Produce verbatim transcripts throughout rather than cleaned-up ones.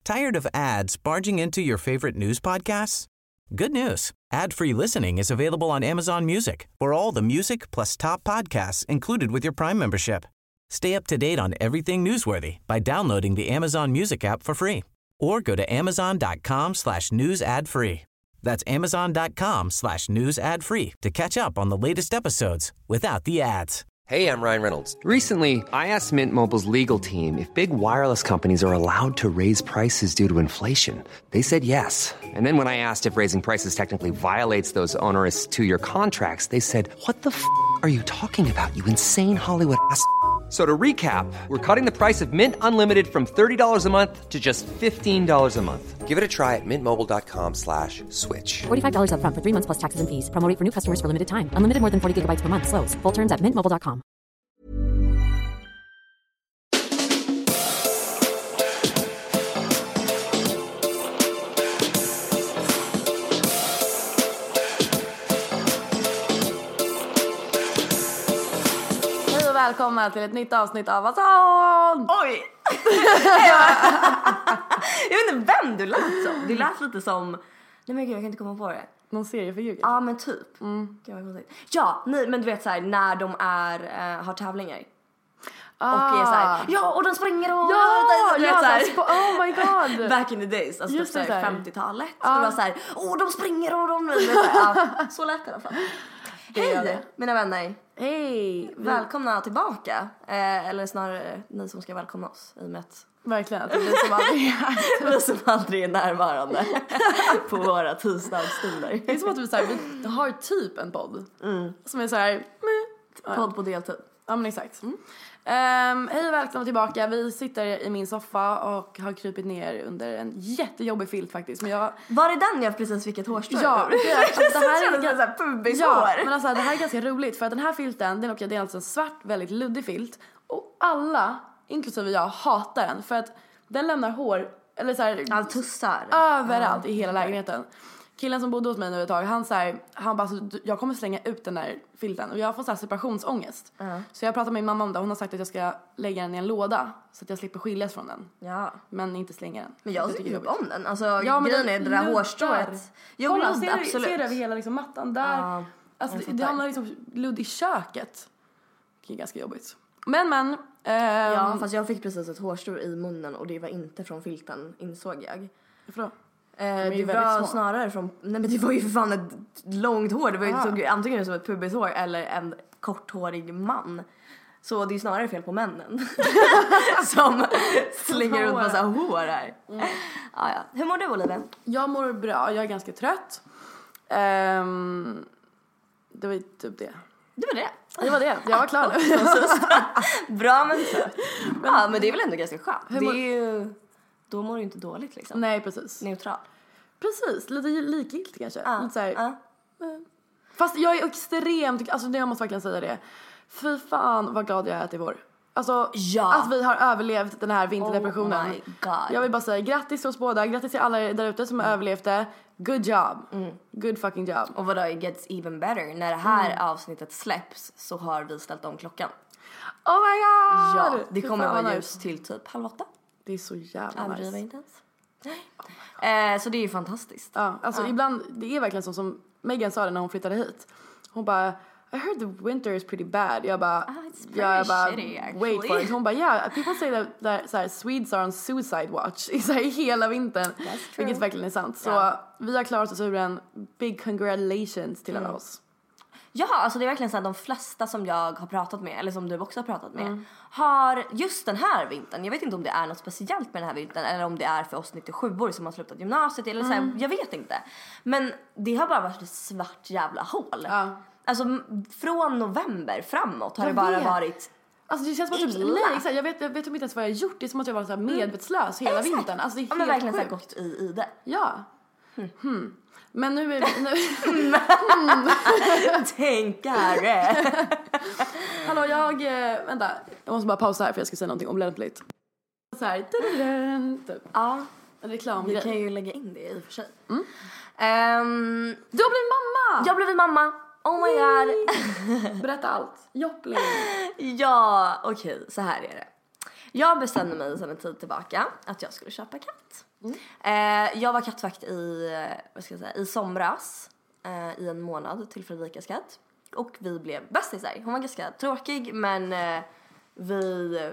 Tired of ads barging into your favorite news podcasts? Good news. Ad-free listening is available on Amazon Music for all the music plus top podcasts included with your Prime membership. Stay up to date on everything newsworthy by downloading the Amazon Music app for free or go to amazon.com slash news ad free. That's amazon.com slash news ad free to catch up on the latest episodes without the ads. Hey, I'm Ryan Reynolds. Recently, I asked Mint Mobile's legal team if big wireless companies are allowed to raise prices due to inflation. They said yes. And then when I asked if raising prices technically violates those onerous two-year contracts, they said, what the f*** are you talking about, you insane Hollywood ass f- So to recap, we're cutting the price of Mint Unlimited from thirty dollars a month to just fifteen dollars a month. Give it a try at mintmobile.com slash switch. forty-five dollars up front for three months plus taxes and fees. Promo rate for new customers for limited time. Unlimited more than forty gigabytes per month. Slows full terms at mint mobile dot com. Välkomna till ett nytt avsnitt av Vasson! Oj! Jag vet inte vem du lät som. Du lät lite som... Nej men gud, jag kan inte komma på det. Någon seriefigur? Ja, men typ. Mm. Ja, nej, men du vet så här, när de är, äh, har tävlingar. Ah. Och är så här, ja, och de springer och... Ja, du vet, ja så här, oh my god. Back in the days, alltså typ så här femtiotalet. Ah. Och det var så här, åh, de springer och de... Vet, så, här, ja, så lät det i alla fall. Hej, mina vänner. Hej. Välkomna tillbaka. Eh, eller snarare ni som ska välkomna oss i och med att... Verkligen, att det blir som aldrig är. Vi som aldrig är närvarande på våra tisdagsstunder. Det är som att vi, så här, vi har typ en podd. Mm. Som är så här... Meh. Podd på deltid. Ja, men exakt. Mm. Um, hej och välkomna tillbaka. Vi sitter i min soffa och har krypit ner under en jättejobbig filt faktiskt. Men jag... Var det den jag precis fick ett hårstrå? Ja, det, alltså, det här är ganska pubishår. Ja, men alltså det här är ganska roligt för att den här filten, det är, det är alltså en svart, väldigt luddig filt. Och alla, inklusive jag, hatar den för att den lämnar hår, eller så här, all tussar överallt ja. I hela lägenheten. Killen som bodde hos mig nu ett tag, han så här, han bara, så, jag kommer slänga ut den där filten. Och jag får så här separationsångest. Uh-huh. Så jag pratade med min mamma om det. Hon har sagt att jag ska lägga den i en låda. Så att jag slipper skiljas från den. Ja. Men inte slänga den. Men jag tycker ju om den. Alltså ja, grejen är det där hårstrået. Jag Kolla, ludd, ser, absolut. Ser du över hela liksom, mattan där. Uh, alltså, det, det hamnar liksom ludd i köket. Det är ganska jobbigt. Men men. Um, ja, fast jag fick precis ett hårstrå i munnen. Och det var inte från filten, insåg jag. Varför Eh, det var små. Snarare från... Nej, men det var ju för fan ett långt hår. Det var ju så, antingen som ett pubishår eller en korthårig man. Så det är snarare fel på männen. Som slänger ut massa hår här. Mm. Ah, ja. Hur mår du, Olivia? Jag mår bra. Jag är ganska trött. Um, det var typ det. Det var det? Det var det. Jag var klar nu. Bra men trött. Men, ja, men det är väl ändå ganska skönt. Det är ju... Då mår du inte dåligt liksom. Nej, precis. Neutral. Precis, lite likgiltigt kanske. Uh, lite så här, uh. Fast jag är extremt, alltså jag måste verkligen säga det. Fy fan vad glad jag är till vår. Alltså ja. Att vi har överlevt den här vinterdepressionen. Oh my God. Jag vill bara säga grattis till oss båda. Grattis till alla där ute som har överlevt det. Good job. Mm. Good fucking job. Och vadå, it gets even better. När det här mm. avsnittet släpps så har vi ställt om klockan. Oh my God. Ja, det Fy kommer vara ljus till typ halv åtta. Det är så jävla nice. Överdriva inte ens. Eh, så det är ju fantastiskt. Ja, alltså ja. Ibland, det är verkligen så som Megan sa det när hon flyttade hit. Hon bara, I heard the winter is pretty bad. Jag bara, oh, it's yeah, jag bara shitty, wait for it. Hon bara, yeah, people say that, that så här, Swedes are on suicide watch i så här, hela vintern. Vilket verkligen är sant. Så yeah. vi har klarat oss ur en big congratulations till alla mm. oss. Ja, alltså det är verkligen så att de flesta som jag har pratat med, eller som du också har pratat med, mm. har just den här vintern. Jag vet inte om det är något speciellt med den här vintern eller om det är för oss nittiosjuor som har slutat gymnasiet eller så här, mm. jag vet inte. Men det har bara varit ett svart jävla hål. Ja. Alltså från november framåt har jag det bara vet. varit Alltså det känns som att typ, nej, exakt, jag vet jag vet inte ens vad jag har gjort. Det är som att jag var så här medvetslös hela exakt. vintern. Alltså det är helt ja, men verkligen så här gått i, i det. Ja. Hmm. Hmm. Men nu är vi... Nu... Tänkare. Hallå, jag... Vänta, jag måste bara pausa här för jag ska säga någonting olämpligt. Så här... Typ. Ja. En reklam. Vi kan ju lägga in det i och för sig. Mm. Um, du har blivit mamma! Jag har blivit mamma. Oh my God. Berätta allt. Joppling. Ja, okej. Okay, så här är det. Jag bestämde mig sedan en tid tillbaka att jag skulle köpa katt. Mm. Eh, jag var kattvakt i, vad ska jag säga, i somras eh, i en månad till Fredrikas katt. Och vi blev bästisar. Hon var ganska tråkig, men eh, vi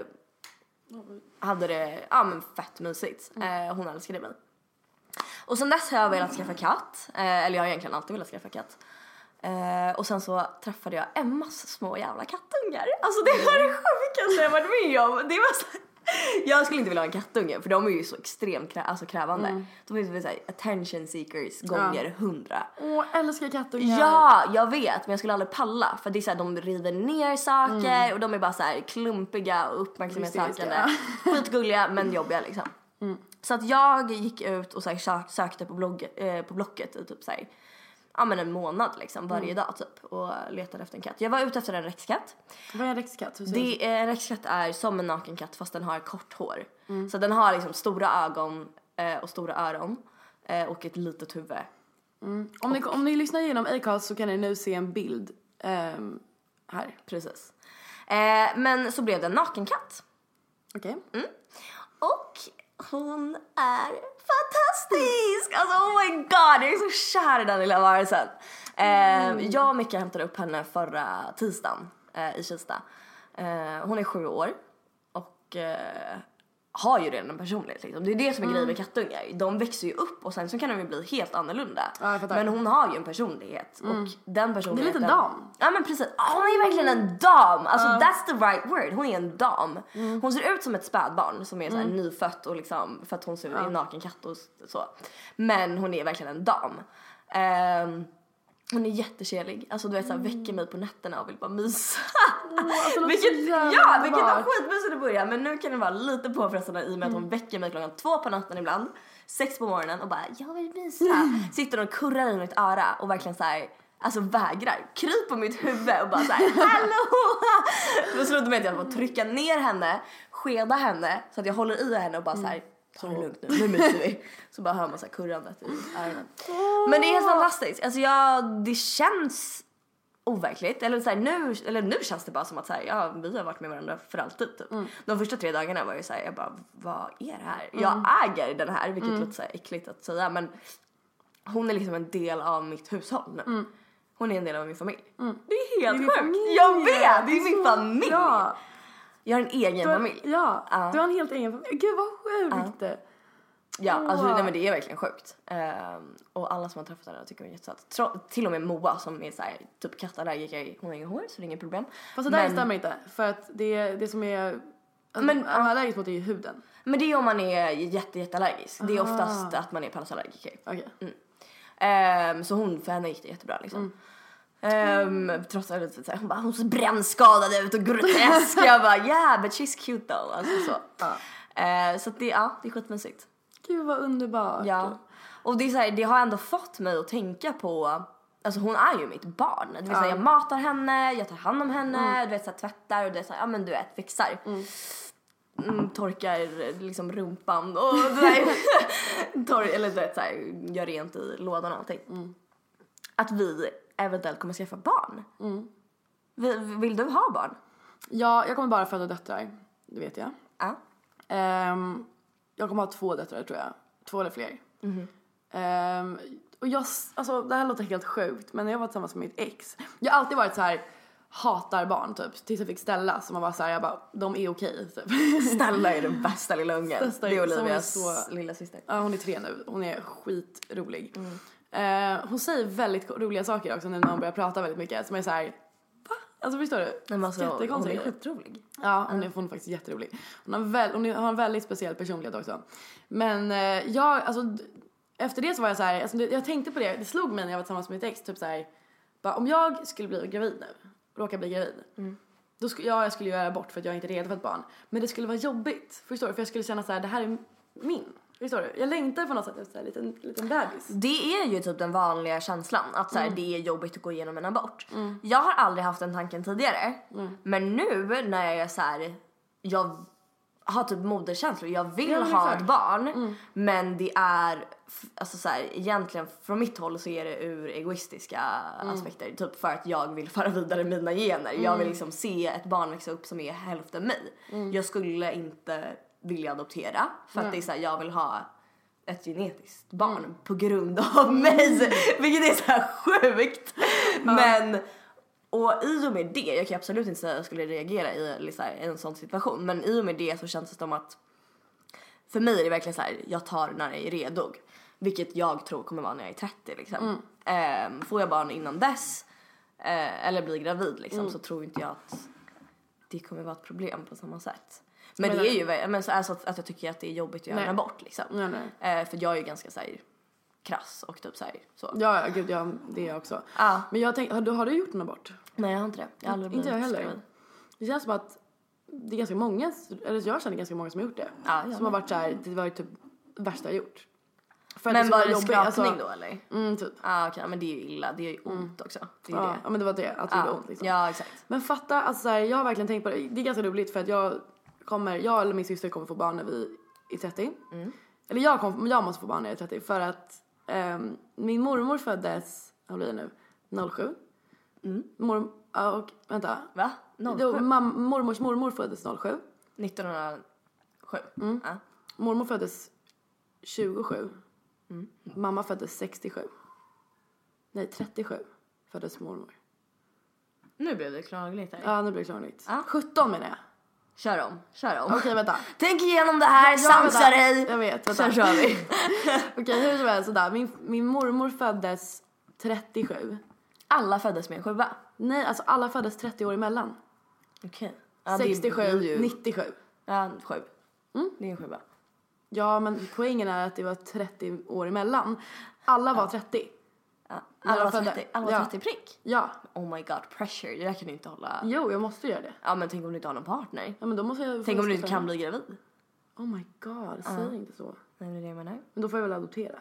hade det ja, men fett mysigt. Eh, hon älskade mig. Och sen dess har jag velat skaffa katt. Eh, eller jag har egentligen alltid velat skaffa katt. Eh, och sen så träffade jag Emmas små jävla kattungar. Alltså det var det sjukaste jag varit med om. Det var så... Jag skulle inte vilja ha en kattunge, för de är ju så extremt krä- alltså krävande. Mm. De är så här attention seekers gånger hundra. Ja. Åh, älskar kattungar. Ja, jag vet, men jag skulle aldrig palla. För det är så här, de river ner saker. Mm. Och de är bara så här klumpiga och uppmärksamhetssökande. Skitgulliga, men jobbiga liksom. Mm. Så att jag gick ut och så här, sökte på, blogg, eh, på Blocket i typ så här, ja, men en månad liksom, varje mm. dag typ, och letade efter en katt. Jag var ute efter en rexkatt. Vad är en rexkatt? Det är, en rexkatt är som en nakenkatt fast den har kort hår. Mm. Så den har liksom stora ögon eh, och stora öron eh, och ett litet huvud. Mm. Om, och, ni, om ni lyssnar igenom Acast så kan ni nu se en bild eh, här. Precis. Eh, men så blev det en nakenkatt. Okej. Okay. Mm. Och hon är fantastisk. Alltså oh my god, jag är så kär i den lilla varelsen. mm. eh, Jag och Micke hämtade upp henne förra tisdagen eh, i Kista. eh, Hon är sju år och eh, har ju redan en personlighet liksom. Det är det som är mm. grejen med kattungar. De växer ju upp och sen så kan de ju bli helt annorlunda. Ja, men hon har ju en personlighet. Mm. Och den personligheten... Det är lite dam. Ja men precis, oh, hon är verkligen en dam. Alltså uh. that's the right word, hon är en dam. mm. Hon ser ut som ett spädbarn som är så här mm. nyfött och liksom, för att hon ser ut uh. en naken katt och så. Men hon är verkligen en dam. um, Hon är jättekärlig. Alltså du vet såhär, väcker mig på nätterna och vill bara mysa. Oh, alltså, vilket, ja, vilket var skitmysigt i början. Men nu kan det vara lite påfrestande i och med att hon väcker mig klockan två på natten ibland. Sex på morgonen och bara, jag vill mysa. Sitter och kurrar i mitt öra och verkligen såhär, alltså vägrar. Kryp på mitt huvud och bara såhär, hallå! Då slutade med att jag får trycka ner henne, skeda henne så att jag håller i henne och bara såhär, ta det lugnt nu, nu myser vi. Så bara hör man så här kurrandet i öronen. Oh. Men det är helt fantastiskt. Alltså jag, det känns overkligt. Eller, så här, nu, eller nu känns det bara som att så här, ja, vi har varit med varandra för alltid typ. mm. De första tre dagarna var ju så här, jag bara, vad är det här? Mm. Jag äger den här, vilket mm. låter så här äckligt att säga. Men hon är liksom en del av mitt hushåll nu. Mm. Hon är en del av min familj. Mm. Det är helt det är sjukt. Jag vet, det är min familj. Ja. Jag har en egen du, familj. Ja, uh. du har en helt egen familj. Gud vad sjukt. Uh. Ja, oh. alltså nej, men det är verkligen sjukt. Um, och alla som har träffat henne tycker hon är jättesöt. Tro- till och med Moa som är så här, typ kattallergiker, hon har ingen hår så det är inget problem. Fast det där men... stämmer inte. För att det, det som är men, uh, allergisk mot är ju huden. Men det är om man är jätte, jätteallergisk. Uh. Det är oftast att man är pallosallergiker. Okay. Mm. Um, så hon, för henne gick det jättebra liksom. Mm. Um, trots att lite, såhär, hon bara, hon ser brännskadad ut och grotesk. Jag bara, yeah but she's cute though. Alltså så. Uh. Uh, så det, ja, det är skitmysigt. Gud vad underbart. Ja. Och det är så här, det har ändå fått mig att tänka på, alltså hon är ju mitt barn. Du vet, ja. så här, jag matar henne, jag tar hand om henne, mm. du vet så här, tvättar och det är så här, ja men du vet, fixar. Mm. Mm, torkar liksom rumpan och tor- eller du vet så här, gör rent i lådan och allting. Mm. Att vi eventuellt kommer skaffa barn. Mm. Vill, vill du ha barn? Ja, jag kommer bara föda döttrar. Det vet jag. Ja. Um, jag kommer ha två döttrar tror jag. Två eller fler. Mm-hmm. Um, och jag, alltså det här låter helt sjukt, men när jag var tillsammans med mitt ex, jag har alltid varit så här, hatar barn typ, tills jag fick Stella som man var så här, jag bara, de är okej typ. Stella är den bästa lilla ungen. Stella, det är Olivias så, lilla syster. Ja, hon är tre nu. Hon är skitrolig. Mm. Uh, hon säger väldigt roliga saker också nu när hon börjar prata väldigt mycket, som är så här, va? Alltså förstår du? Men alltså, hon är skitrolig. Ja, hon är, hon är faktiskt jätterolig. Hon har, väl, hon har en väldigt speciell personlighet också. Men uh, jag, alltså efter det så var jag så här, alltså, jag tänkte på det, det slog mig när jag var tillsammans med mitt ex, typ så här, bara, om jag skulle bli gravid nu, råka bli gravid, mm. då skulle ja, jag skulle göra abort för att jag inte är redo för ett barn. Men det skulle vara jobbigt, förstår du? För jag skulle känna så här, det här är min. Förstår du? Jag längtar på något sätt efter en liten, liten bebis. Det är ju typ den vanliga känslan, att så här, mm. det är jobbigt att gå igenom en abort. Mm. Jag har aldrig haft den tanken tidigare. Mm. Men nu när jag är så här, jag har typ moderkänslor. Jag vill Ja, ha exakt. ett barn. Mm. Men det är, alltså så här, egentligen från mitt håll så är det ur egoistiska Mm. aspekter. Typ för att jag vill föra vidare mina gener. Jag Mm. vill liksom se ett barn växa upp som är hälften mig. Jag skulle inte vilja adoptera. För att det är så här, jag vill ha ett genetiskt barn Mm. på grund av mig. Vilket är så här sjukt. Men... Och i och med det, jag kan absolut inte säga att jag skulle reagera i liksom, en sån situation. Men i och med det så känns det som att för mig är det verkligen så här, jag tar när jag är redo. Vilket jag tror kommer vara när jag är trettio liksom. Mm. Eh, får jag barn innan dess, eh, eller blir gravid liksom, mm. så tror inte jag att det kommer vara ett problem på samma sätt. Men, men det är ju men så alltså att, att jag tycker att det är jobbigt att göra en abort liksom. Nej, nej. Eh, för jag är ju ganska så här, krass och typ så här, så. Ja, ja, gud, ja, det är jag också. Ah. Men jag tänkte, har du, har du gjort en abort? Nej, jag har inte det. Jag har aldrig inte jag heller. skriven. Det känns som att det är ganska många, eller jag känner ganska många som har gjort det. Ja, som har varit så här, det var ju typ värsta jag gjort. För att men var det jobbigt, skrapning alltså, då eller? Mm, typ. Ah, okej, okay. Men det är ju illa, det är ju ont mm. också. Det är ja, det. ja, men det var det, att det ah. gjorde ont liksom. Ja, exakt. Men fatta, alltså så här, jag har verkligen tänkt på det. Det är ganska roligt för att jag kommer, jag eller min syster kommer få barn när vi är trettio. Mm. Eller jag, kom, jag måste få barn när jag är trettio för att um, min mormor föddes, vad blir det nu, noll sju. Mm. Mor, och vänta. Va? noll sju? Då, mam, mormors mormor föddes noll sju. nittonhundrasju. Mm. Ja. Mormor föddes tjugosju. Mm. Mamma föddes sextiosju. Nej, trettiosju föddes mormor. Nu blev det klarligt här. Ja, nu blir det klarligt. Ja. sjutton menar jag. Kör om, kör om. Okej, okay, vänta. Tänk igenom det här, samsa dig. Jag vet, vänta. Sen kör vi. Okej, okay, hur som helst sådär. Min, min mormor föddes trettiosju. Alla föddes med en sjua? Nej, alltså alla föddes trettio år emellan. Okej. Okay. Ja, sextiosju, ju... nittiosju. Ja, sju. Mm. Det är en sjua. Ja, men poängen är att det var trettio år emellan. Alla var trettio. Ja. Alla var trettio, alla var ja. trettio prick? Ja. Oh my god, pressure. Det där kan du inte hålla... Jo, jag måste göra det. Ja, men tänk om du inte har någon partner. Ja, men då måste jag... Tänk om du inte kan bli gravid. Oh my god, säg uh. inte så. Nej, det är det jag menar. Men då får jag väl adoptera.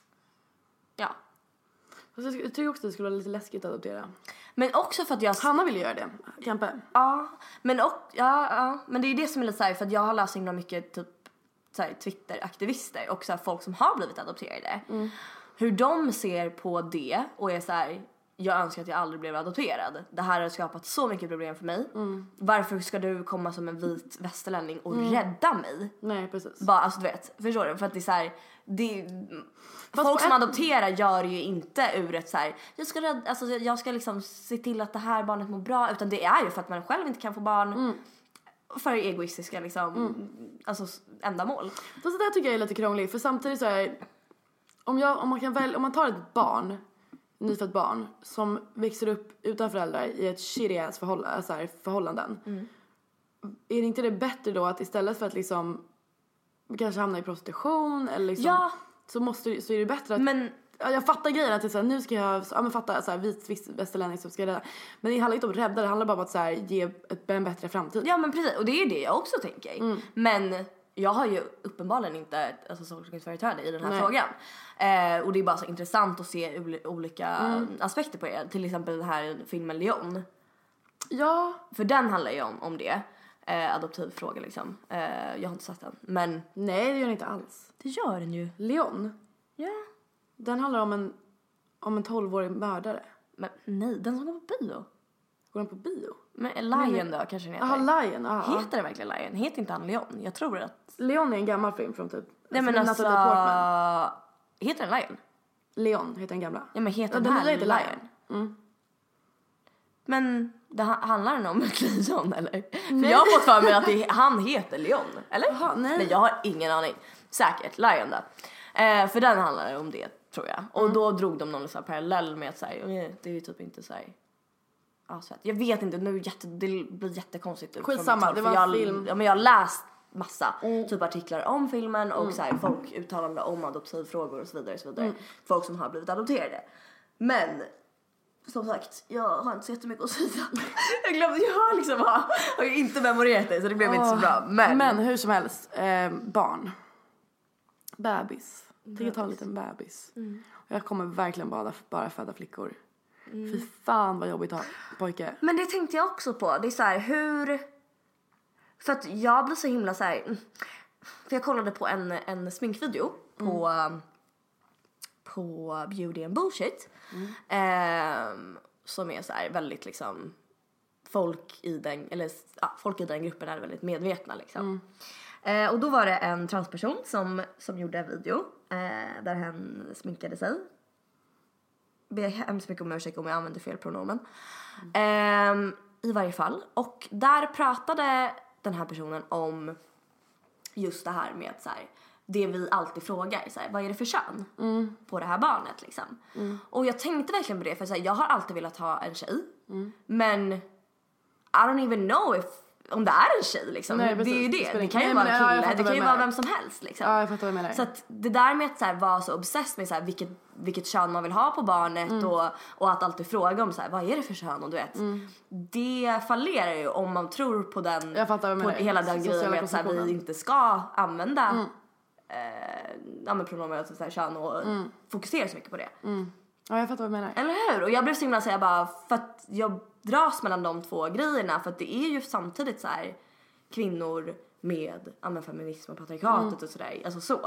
Ja. Fast jag tycker också att det skulle vara lite läskigt att adoptera. Men också för att jag... Hanna vill göra det, Kampe. Ja, men och, ja, ja, men det är det som är lite så här, för att jag har läst himla mycket typ så här, Twitter-aktivister och så här, folk som har blivit adopterade. Mm. Hur de ser på det och är så här, jag önskar att jag aldrig blev adopterad. Det här har skapat så mycket problem för mig. Mm. Varför ska du komma som en vit västerlänning och mm. rädda mig? Nej, precis. Bara, alltså du vet, förstår du? För att det är så här, det, folk som ett... adopterar gör ju inte ur ett så här, jag ska rädda, alltså jag ska liksom se till att det här barnet mår bra, utan det är ju för att man själv inte kan få barn. Mm. För egoistiska liksom, mm. alltså ändamål. Fast det där tycker jag är lite krångligt, för samtidigt så är om jag om man kan välja, om man tar ett barn, nyfött barn som växer upp utan föräldrar i ett shitty ass förhåll- så här, förhållanden. Mm. Är det inte det bättre då att istället för att liksom kanske hamna i prostitution eller liksom, ja. så måste så är det bättre att men jag fattar grejen att det är så här, nu ska jag ja men fatta så här vit västerlänning som ska rädda. Men det handlar inte om att rädda, det handlar bara om att så här, ge ett, en bättre framtid. Ja men precis, och det är ju det jag också tänker. Mm. Men jag har ju uppenbarligen inte alltså solskensföreträde i den här Nej. frågan. Eh, och det är bara så intressant att se olika mm. aspekter på det. Till exempel den här filmen Leon. Ja. För den handlar ju om, om det. Eh, adoptiv fråga liksom. Eh, jag har inte sett den. Men nej, det gör den inte alls. Det gör den ju. Leon? Ja. Den handlar om en om en tolvårig mördare. Men nej, den som går på bio. Går den på bio? Men Lion men, då kanske den heter. Jaha, Lion. Aha. Heter det verkligen Lion? Heter inte han Leon? Jag tror att... Leon är en gammal film från typ... Nej men alltså... Heter den Lion? Leon heter den gamla. Ja men heter ja, den här heter Lion? Lion? Mm. Men det handlar den om ett Leon eller? Nej. För jag har fått för mig att det, han heter Leon, eller? Aha, nej. Men jag har ingen aning. Säkert, Lion då. Eh, för den handlar om det, tror jag. Och mm. då drog de någon så här parallell med att säga, det är ju typ inte så här... Ja, så jag vet inte, nu jätte, det blir jättekonstigt. Skitsamma, det var en jag, film. Ja, men jag har läst massa mm. typ artiklar om filmen och mm. så här, folk uttalande om adoptivfrågor och så vidare. Och så vidare. Mm. Folk som har blivit adopterade. Men som sagt, jag har inte så jättemycket att säga. jag glömde, jag har liksom har, har ju inte memorerat det så det blev oh. inte så bra. Men, men hur som helst, eh, barn. Bebis. Jag tänker ta en liten bebis. Mm. Jag kommer verkligen bara, bara föda flickor. Mm. Fy fan vad jobbigt att ha pojke. Men det tänkte jag också på. Det är så här, hur... För att jag blir så himla så här. För jag kollade på en, en sminkvideo på, mm. på Beauty and Bullshit. Mm. Eh, som är så här väldigt liksom folk i den, eller ja, folk i den gruppen är väldigt medvetna liksom. Mm. Eh, och då var det en transperson som, som gjorde en video eh, där han sminkade sig. Ber hemskt mycket om ursäkt om jag använder fel pronomen. Mm. Eh, I varje fall. Och där pratade den här personen om just det här med så här, det vi alltid frågar, så här, vad är det för kön mm. på det här barnet liksom. Mm. Och jag tänkte verkligen på det, för så här, jag har alltid velat ha en tjej. Mm. Men I don't even know if om det är en tjej liksom. Nej, det är ju det. Det, det kan ju vara en kille, ja, det kan ju vara vem som helst liksom. Ja, jag fattar vad jag menar. Så att det där med att så här, vara så obsessed med så här, vilket, vilket kön man vill ha på barnet mm. och, och att alltid fråga om så här, vad är det för kön, och du vet. Mm. Det fallerar ju om man tror på den jag fattar vad jag på hela den grejen med att så här, vi inte ska använda mm. eh, ja, men pronomen och så här, kön och mm. fokusera så mycket på det. Mm. Ja, jag fattar vad jag menar. Eller hur? Och jag blev så himla säga bara för att jag dras mellan de två grejerna, för att det är ju samtidigt så här kvinnor med ja, feminism och patriarkatet mm. och sådär, alltså så.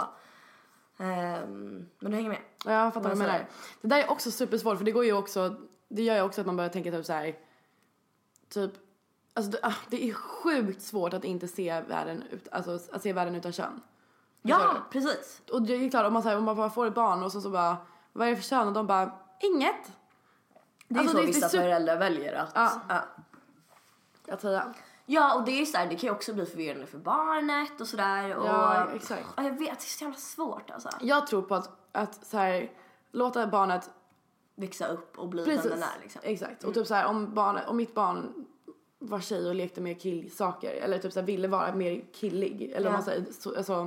Um, men du hänger med. Ja, jag fattar vad jag menar. Det där är också supersvårt, för det går ju också, det gör ju också att man börjar tänka typ så här, typ, alltså det, det är sjukt svårt att inte se världen ut, alltså att se världen utan kön. Ja, precis. Och det är klart, om man, så här, om man bara får ett barn och så, så bara, vad är det för kön? Och de bara, inget. Det är alltså, så det, vissa det är föräldrar väljer att... Ja. Ja. Jag tror jag. Ja, och det är ju så här, det kan ju också bli förvirrande för barnet och sådär. Och, ja, exakt. Och jag vet, det är så jävla svårt alltså. Jag tror på att, att så här, låta barnet växa upp och bli precis, den den är liksom. Exakt. Mm. Och typ så här, om, barnet, om mitt barn var tjej och lekte med killsaker, eller typ så här, ville vara mer killig, eller ja. man säger så, alltså,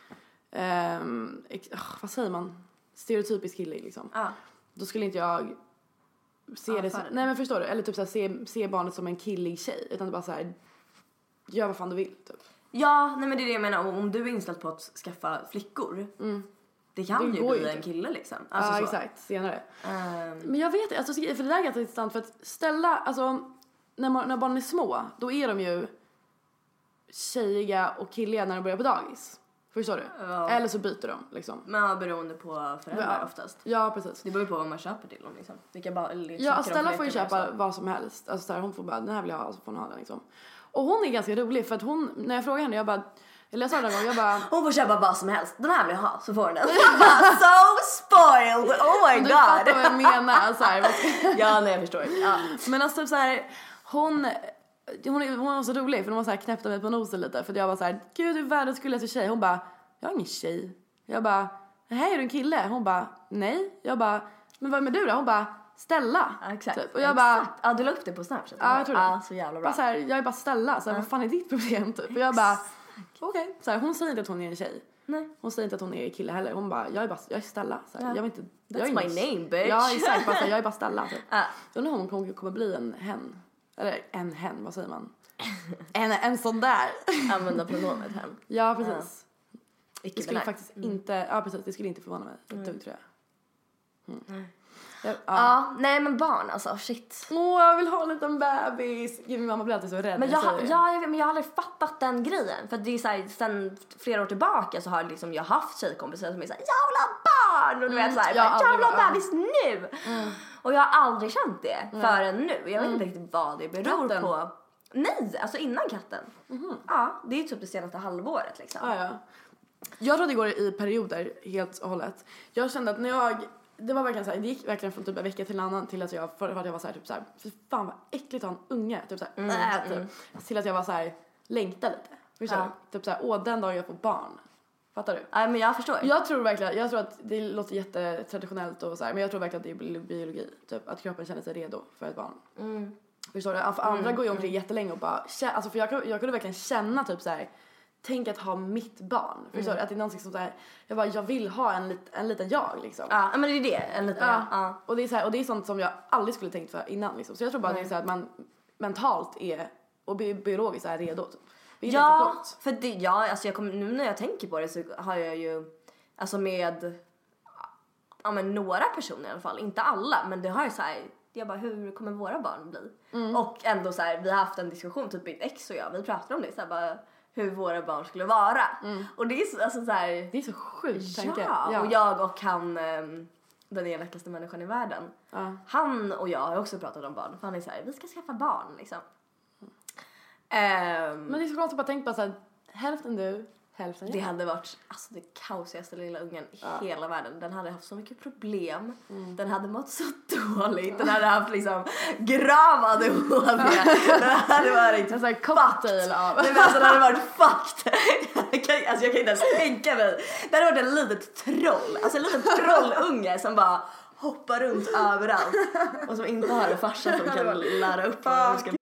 um, ex, oh, vad säger man? Stereotypisk killig liksom. Ja. Då skulle inte jag se ja, det som, nej men förstår du, eller typ så här, se, se barnet som en killig tjej, utan det bara så här, gör vad fan du vill typ. Ja, nej men det är det jag menar, om du är inställd på att skaffa flickor mm. det kan det ju bli en kille liksom. Alltså ja, så. Exakt, senare. Um. Men jag vet alltså, för det där är ganska intressant, för att ställa, alltså när, man, när barnen är små, då är de ju tjejiga och killiga när de börjar på dagis. Förstår du? Ja. Eller så byter de liksom. Men beroende på föräldrar ja. oftast. Ja, precis. Det beror ju på vad man köper till dem liksom. Vilka bara, ja, Stella får ju köpa så. Vad som helst. Alltså så här, hon får bara, den här vill jag ha, så får hon ha den liksom. Och hon är ganska rolig, för att hon, när jag frågar henne, jag bara, eller jag sa den gång, jag bara, hon får köpa vad som helst. Den här vill jag ha, så får hon den. So spoiled. Oh my god. Du fattar vad jag menar så här. Ja, nej, jag förstår. Ja. Men alltså typ så här, hon Hon, hon var så rolig, för hon var så här, knäppte mig på nosen lite, för jag var så här, gud, du är världens gulligaste tjej. Hon bara, jag är ingen tjej. Jag bara, nej, är du en kille? Hon bara, nej. Jag bara, men vad är du då? Hon bara, Stella. Ja, exakt. Typ. Och jag bara, ja, du la upp det på Snapchat. Ja, jag tror det. Ja, så jävla bra. Bara så här, jag är bara Stella, så här, ja. Vad fan är ditt problem typ? Och jag bara, okej. Okay. Så här, hon säger inte att hon är en tjej. Nej. Hon säger inte att hon är en kille heller. Hon bara, jag är bara, jag är Stella. Så här, ja. Jag vet inte. That's jag är my ingen... name, bitch. Ja, exakt. Bara, så här, jag är bara Stella. Typ. Ja. Så undrar om hon kommer bli en hen. Eller en hen, vad säger man? En, en sån där. Använda pronomet hen. Ja, precis. Ja. Det skulle faktiskt mm. inte, ja precis, det skulle inte förvåna mig. Mm. Det tror jag. Mm. Mm. Ja, ja. ja, nej men barn alltså, shit. Åh, oh, jag vill ha en liten bebis. Gud, min mamma blir alltid så rädd. Men jag, ja, jag, men jag har aldrig fattat den grejen. För det är så här, sen flera år tillbaka så har liksom, jag haft tjejkompisar som är så här, jag vill ha barn. Och du vet så här, jag, jag vill ha bebis nu. Mm. Och jag har aldrig känt det mm. förrän nu. Jag vet mm. inte riktigt vad det beror katten. på. Nej, alltså innan katten. Mm-hmm. Ja, det är typ det senaste halvåret liksom. Ja, ja. Jag tror det går i perioder helt och hållet. Jag kände att när jag, det var verkligen så här, det gick verkligen från typ en vecka till en annan till att jag, för att jag var så här, typ så här, för fan vad äckligt att ha en unge, typ så här, mm, äh, typ, mm. till att jag var så här, längta lite. Förstår ja. du? Typ så här, åh, den dagen jag får barn. Fattar du? Ja, men jag förstår. Jag tror verkligen, jag tror att det låter jättetraditionellt och så här, men jag tror verkligen att det är biologi, typ att kroppen känner sig redo för ett barn. Mm. Förstår du? För andra mm. går ju omkring jättelänge och bara, alltså för jag, jag kunde verkligen känna typ så här, tänk att ha mitt barn. Förstår mm. du? Att det är någonting som så här, jag bara, jag vill ha en, lit, en liten jag liksom. Ja, men det är det, en liten ja. jag. Ja. Och det är så här, och det är sånt som jag aldrig skulle tänkt för innan liksom. Så jag tror bara mm. det är så här att man mentalt är och bi- biologiskt är redo. Typ. Det är ja, för det, ja, alltså jag kommer, nu när jag tänker på det så har jag ju, alltså med ja, men några personer i alla fall, inte alla, men det har ju så här Jag bara, hur kommer våra barn bli? Mm. Och ändå så här, vi har haft en diskussion, typ mitt ex och jag, vi pratar om det så här, bara, hur våra barn skulle vara. Mm. Och det är så, alltså så här, Det är så sjukt, ja, tänker jag. Ja, och jag och han, um, den elakaste människan i världen. Ja. Han och jag har också pratat om barn. För han är så här, vi ska skaffa barn liksom. Um, Men det är så konstigt att bara tänka på så här, hälften du, hälften jag. det hade varit alltså, det kaosigaste lilla ungen i Ja. hela världen. Den hade haft så mycket problem. Mm. Den hade mått så dåligt. Den hade haft liksom grav A D H D. Den hade varit en sån här cocktail av. Nej, men alltså, den hade varit fucked. Jag kan, alltså, jag kan inte ens tänka mig. Det hade varit en litet troll. Alltså en liten trollunge som bara hoppar runt överallt. Och som inte har en farsa som kan lära upp honom. Ska...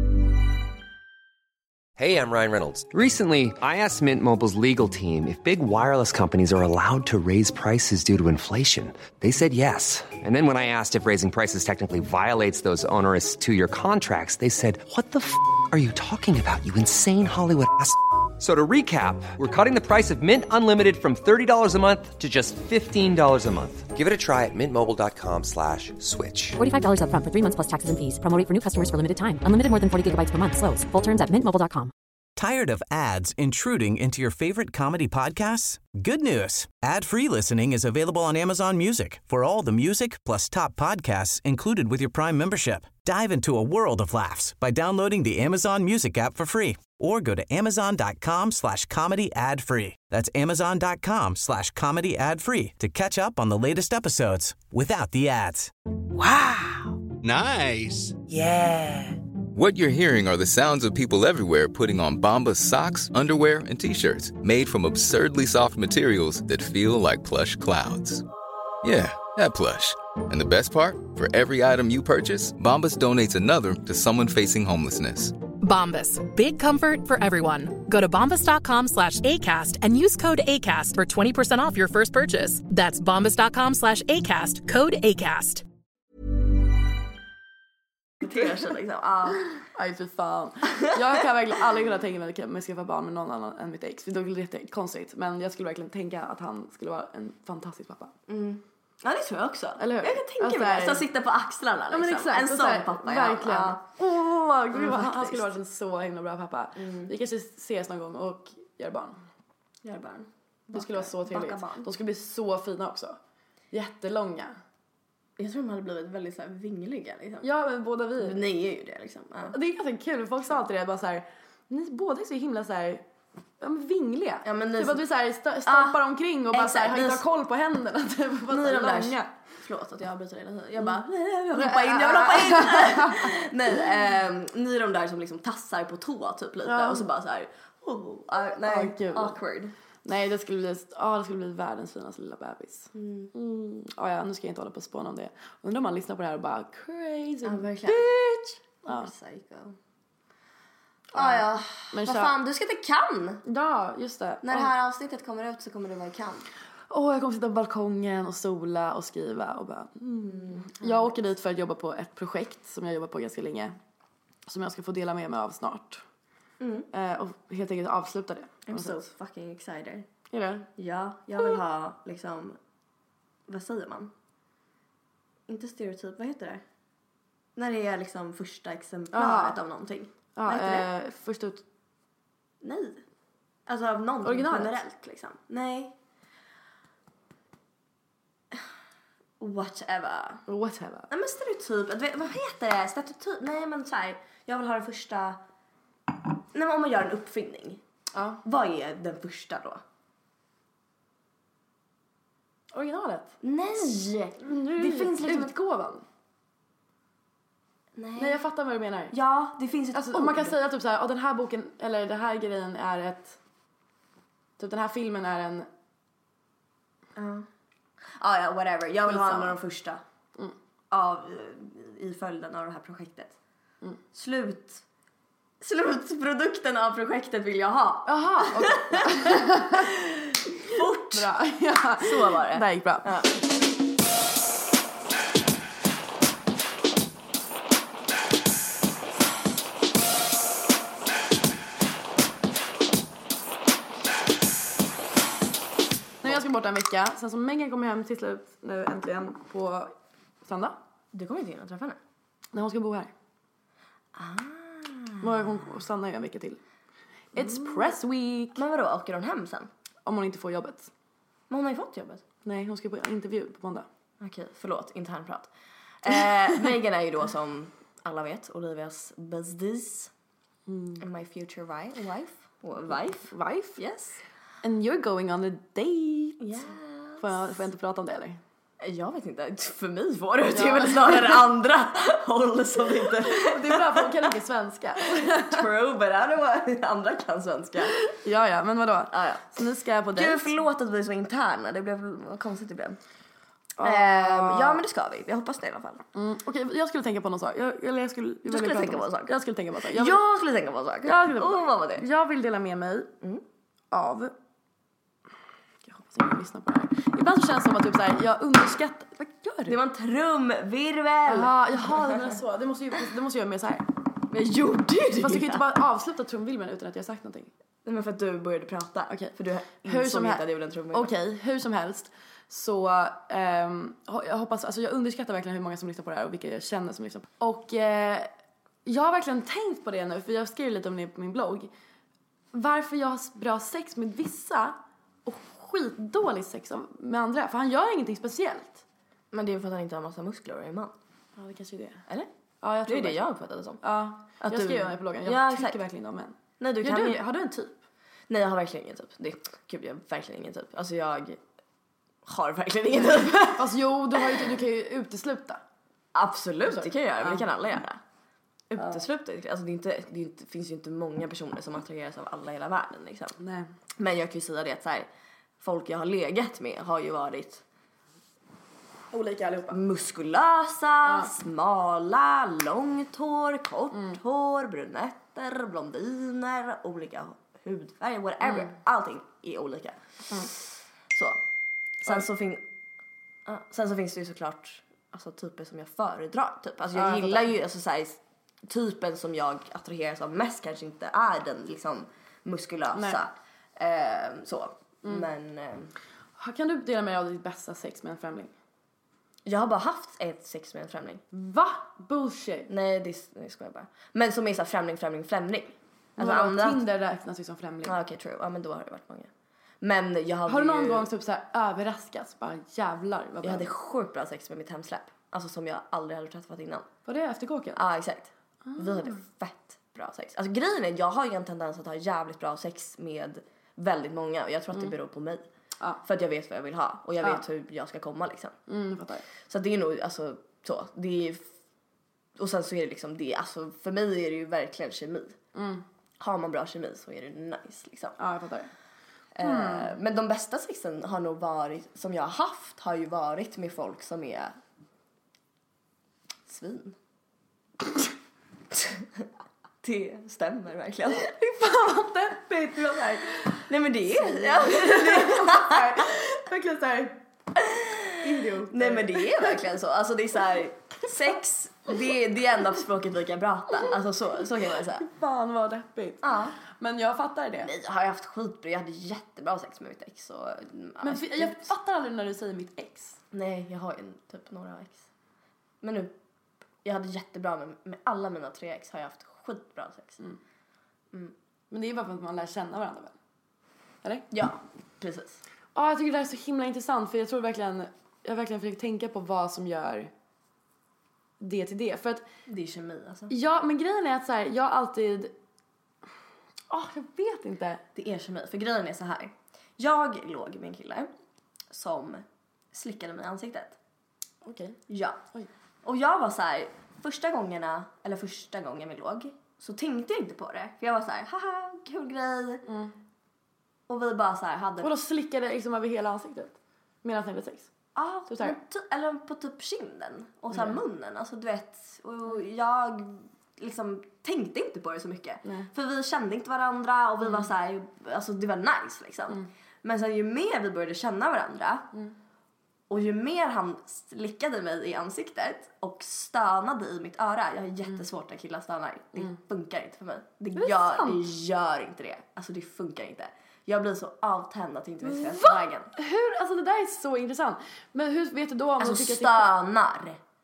Hey, I'm Ryan Reynolds. Recently, I asked Mint Mobile's legal team if big wireless companies are allowed to raise prices due to inflation. They said yes. And then when I asked if raising prices technically violates those onerous two-year contracts, they said, what the f*** are you talking about, you insane Hollywood ass f- So to recap, we're cutting the price of Mint Unlimited from thirty dollars a month to just fifteen dollars a month. Give it a try at mintmobile.com slash switch. forty-five dollars up front for three months plus taxes and fees. Promo rate for new customers for limited time. Unlimited more than forty gigabytes per month. Slows full terms at mint mobile dot com. Tired of ads intruding into your favorite comedy podcasts? Good news. Ad-free listening is available on Amazon Music for all the music plus top podcasts included with your Prime membership. Dive into a world of laughs by downloading the Amazon Music app for free or go to amazon.com slash comedy ad free. That's amazon.com slash comedy ad free to catch up on the latest episodes without the ads. Wow. Nice. Yeah. What you're hearing are the sounds of people everywhere putting on Bombas socks, underwear, and T-shirts made from absurdly soft materials that feel like plush clouds. Yeah, that plush. And the best part? For every item you purchase, Bombas donates another to someone facing homelessness. Bombas. Big comfort for everyone. Go to bombas.com slash ACAST and use code ACAST for twenty percent off your first purchase. That's bombas.com slash ACAST. Code ACAST. Liksom. Ah. Aj för fan. Jag kan verkligen aldrig kunna tänka mig att jag skaffa barn med någon annan än mitt ex. Det är jättekonstigt. Men jag skulle verkligen tänka att han skulle vara en fantastisk pappa. Mm. Ja, det tror jag också. Eller hur? Jag kan tänka alltså, mig det. Så sitta på axlarna liksom. Ja, men exakt. En sån så här, pappa. Verkligen. Ja. Åh, gud, mm, han skulle vara en så himla bra pappa. Mm. Vi kanske ses någon gång och gör barn. Gör barn. Det skulle vara så trevligt. De skulle bli så fina också. Jättelånga. Jag tror de hade blivit väldigt så här vingliga liksom. Ja, men båda vi. Ni är ju det liksom. Ja. Det är ganska kul. Folk sa alltid det bara så här, ni båda är så himla så här, ja, men vingliga. Ja, men ni typ så... att vi så här st- stoppar ah, omkring och bara så här, har inte ni... koll på händerna. Typ, bara ni är de där. långa. Förlåt att jag avbryter hela tiden. Jag bara, nej, jag vill hoppa in, jag vill hoppa in. Nej, um, ni är de där som liksom tassar på tå typ lite. Ja. Och så bara så här, oh, uh, nej, oh, awkward. Nej, det skulle bli, ja, det skulle bli världens finaste lilla bebis. Mm. Mm. Oh, ja, nu ska jag inte hålla på att spåna om det. Undrar om man lyssnar på det här och bara, crazy ja, bitch. Ja. Psycho. Ah, ja, men vad fan, du ska till Cannes. Ja, just det. När det här avsnittet kommer ut så kommer du vara i Cannes. Åh, oh, jag kommer sitta på balkongen och sola och skriva och bara, mm. Mm. Jag åker dit för att jobba på ett projekt som jag jobbar på ganska länge. Som jag ska få dela med mig av snart. Mm. Eh, och helt enkelt avsluta det. I'm so fucking excited. Är det? Ja, jag vill ha liksom, vad säger man? Inte stereotyp, vad heter det? När det är liksom första exemplaret av någonting. Ja, vad heter eh, det? Först ut. Nej. Alltså av någonting originalet. Generellt liksom. Nej. Whatever. Whatever. Nej men stereotyp, vad heter det? Stereotyp, nej men så här, jag vill ha den första. Nej, men om man gör en uppfinning. Ja. Vad är den första då? Originalet? Nej! Nu, det finns liksom utgåvan. Nej. Nej, jag fattar vad du menar. Ja, det finns ett alltså, ord. Man kan säga typ så här, oh, den här boken, eller den här grejen är ett... Typ den här filmen är en... Ja. Ah, ja, whatever. Jag vill ha en av de första. Mm. Av, i följden av det här projektet. Mm. Slut... Slutprodukten av projektet vill jag ha. Jaha, okej. Fort. Bra. Ja. Så var det. Det gick bra. Ja. Nu är jag ska borta en vecka. Sen så Megan kommer hem till slut nu äntligen på söndag. Du kommer inte in och träffa henne? Nej, hon ska bo här. Ah. Men hon stannar ju en vecka till. It's mm. press week. Men vadå, åker hon hem sen? Om hon inte får jobbet. Men hon har ju fått jobbet. Nej, hon ska på intervju på måndag. Okej, förlåt, internprat. Eh, Megan är ju då som alla vet Olivias besties. Mm. And my future wife. Wife? Wife? Wife? Yes. And you're going on a date. Yes. Får jag, får jag inte prata om det eller? Jag vet inte, för mig får det. Det är väl snarare andra håll som inte... Det är bra för hon kan inte svenska. True, but I don't know. Andra kan svenska. Ja, ja, men vadå? Ah, ja. Så nu ska jag på dejt. Gud, förlåt att vi är så interna. Det blev vad konstigt det blev. Ah. Um, ja, men det ska vi. Jag hoppas det i alla fall. Mm, Okej, okay, jag skulle tänka på någon sak. Jag, jag, jag skulle, jag du skulle tänka på en sak? Jag skulle tänka på en sak. Jag, vill... jag skulle tänka på en sak. Jag, skulle... oh, vad var det? Jag vill dela med mig mm. av... Jag hoppas att jag lyssnar på det här. Ibland så känns det som att typ så här, jag underskattar... Vad gör du? Det var en trumvirvel. Jaha, jaha, det var så. Det måste ju, det måste jag göra mer så här. Men jag gjorde det. Fast du kan ju inte bara avsluta trumvirveln utan att jag har sagt någonting. Nej, men för att du började prata. Okej. Okay. För du hur som helst. Att jag Okej, okay, hur som helst. Så um, jag hoppas, alltså jag underskattar verkligen hur många som lyssnar på det här och vilka jag känner som lyssnar på. Och uh, jag har verkligen tänkt på det nu, för jag skrev lite om det på min blogg. Varför jag har bra sex med vissa och skitdålig sex med andra. För han gör ingenting speciellt. Men det är för att han inte har massa muskler och är man. Ja, det kanske är det. Eller? Ja, jag tror det är det. det jag uppfattade som. Ja, att jag du... skrev det på bloggen. Jag ja, tycker exakt. verkligen om män. Nej, du kan kan du, ju... Har du en typ? Nej, jag har verkligen ingen typ. Det, gud, jag har verkligen ingen typ. Alltså jag har verkligen ingen typ. Alltså jo, du, har ju, du kan ju utesluta. Absolut, det kan jag göra. Men det kan alla göra. Utesluta. Alltså det, är inte, det, är inte, det finns ju inte många personer som attraheras av alla i hela världen. Liksom. Nej. Men jag kan ju säga det att så här, folk jag har legat med har ju varit olika allihopa. Muskulösa, ja. Smala, långt hår, kort mm. hår, brunetter, blondiner, olika hudfärger, whatever. Mm. Allting är olika. Mm. Så. Sen, så fin- uh, sen så finns det ju såklart alltså, typer som jag föredrar. Typ. Alltså, jag ja, gillar jag ju alltså, så här, typen som jag attraheras av mest kanske inte är den liksom, muskulösa. Eh, så. Mm. Men... Eh, kan du dela med dig av ditt bästa sex med en främling? Jag har bara haft ett sex med en främling. Va? Bullshit. Nej, det, det ska jag bara. Men som är så här främling, främling, främling. Alltså andra... Tinder räknas ju som främling. Ja, ah, okej, okay, true. Ja, men då har det varit många. Men jag hade Har du någon ju... gång typ så här överraskats? Bara jävlar. Vad jag hade sjukt bra sex med mitt hemsläpp. Alltså som jag aldrig hade träffat innan. Var det efter kåken? Ja, ah, exakt. Ah. Vi hade fett bra sex. Alltså grejen är, jag har ju en tendens att ha jävligt bra sex med väldigt många. Och jag tror att det beror på mig. Ah. För att jag vet vad jag vill ha. Och jag ah. vet hur jag ska komma liksom. Mm, fattar. Så det är nog, alltså så. Det är... Och sen så är det liksom det. Alltså för mig är det ju verkligen kemi. Mm. Har man bra kemi så är det nice liksom. Ja, jag fattar. Mm. Uh, men de bästa sexen har nog varit, som jag har haft, har ju varit med folk som är svin. Det stämmer verkligen. Fy fan vad deppigt. Du var såhär. Nej men det är ja. Verkligen såhär. Idiot. Nej men det är verkligen så. Alltså det är såhär. Sex, det är det enda språket vi kan prata. Alltså så, så kan man säga. Fan vad deppigt. Ja. Men jag fattar det. Nej, jag har haft skitbra. Jag hade jättebra sex med mitt ex. Och, men jag, jag fattar aldrig när du säger mitt ex. Nej, jag har ju typ några ex. Men nu, jag hade jättebra med, med alla mina tre ex har jag haft skitbra sex. Mm. Mm. Men det är bara för att man lär känna varandra väl? Eller? Ja, precis. Ja, jag tycker det här är så himla intressant. För jag tror verkligen, jag verkligen försöker tänka på vad som gör det till det. För att, det är kemi alltså. Ja, men grejen är att så här, jag alltid... Åh, oh, jag vet inte. Det är kemi. För grejen är så här. Jag låg med en kille som slickade mig i ansiktet. Okej. Okay. Ja. Oj. Och jag var så här, första gångerna, eller första gången vi låg, så tänkte jag inte på det. För jag var så här, haha, kul grej. Mm. Och vi bara så här hade... Och då slickade liksom över hela ansiktet? Medan ni hade sex? Ja, ah, ty- eller på typ kinden. Och så här mm. munnen, alltså du vet. Och jag liksom tänkte inte på det så mycket. Nej. För vi kände inte varandra och vi mm. var så här, alltså det var nice liksom. Mm. Men sen ju mer vi började känna varandra mm. och ju mer han slickade mig i ansiktet och stönade i mitt öra. Jag har jättesvårt när killar stönar. Det mm. funkar inte för mig. Det, det gör, det gör inte det. Alltså det funkar inte. Jag blir så avtänd att jag inte vet vad vägen. Hur? Alltså det där är så intressant. Men hur vet du då om alltså du tycker stönar.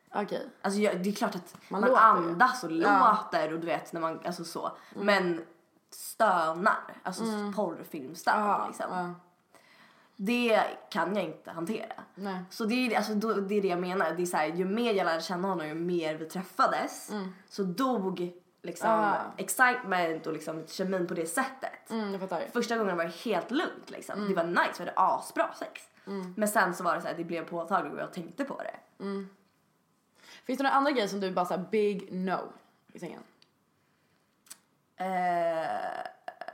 Okej. Okay. Alltså jag, det är klart att man, man låter, andas och ja. låter och du vet när man, alltså så. Mm. Men stönar, alltså mm. porrfilmstön ja, liksom. Ja. Det kan jag inte hantera. Nej. Så det är, alltså, då, det är det jag menar. Det är så här, ju mer jag lärde känna honom, ju mer vi träffades. Mm. Så dog liksom ah. excitement och liksom kemin på det sättet. Mm, jag fattar. Första gången var det helt lugnt liksom. Mm. Det var nice, vi hade asbra sex. Mm. Men sen så var det så här, det blev påtagligt och jag tänkte på det. Mm. Finns det några andra grejer som du bara såhär big no i sängen? Uh,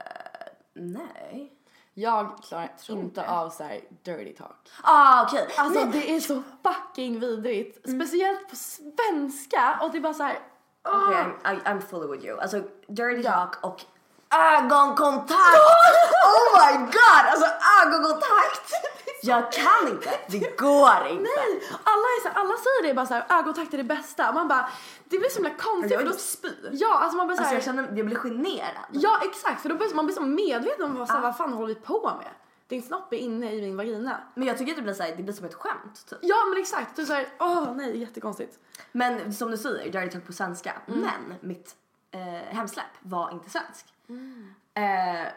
nej. Jag klarar inte det. Av så här dirty talk. Ah, okej. Okay. Alltså nej. Det är så fucking vidrigt. Mm. Speciellt på svenska. Och det är bara så här. Oh. Okay, I'm, I'm fully with you. Alltså dirty ja. Talk och ögonkontakt. Oh my god. Alltså ögonkontakt. Jag kan inte. Det går inte. Nej. Alla, är så här, alla säger det bara så här. Ögonkontakt är det bästa. Och man bara. Det blir så himla konstigt. Jag vill då spy. Ja, alltså man blir så här, alltså jag känner, jag blir generad. Ja, exakt. För då blir man blir så medveten om vad, så här, ah. vad fan håller vi på med. Din snopp är inne i min vagina. Men jag tycker att det blir så här, det blir som ett skämt typ. Ja, men exakt. Du säger, åh nej, det är jättekonstigt. Men som du säger, dirty talk på svenska. Mm. Men mitt eh, hemsläpp var inte svensk. Mm. Eh,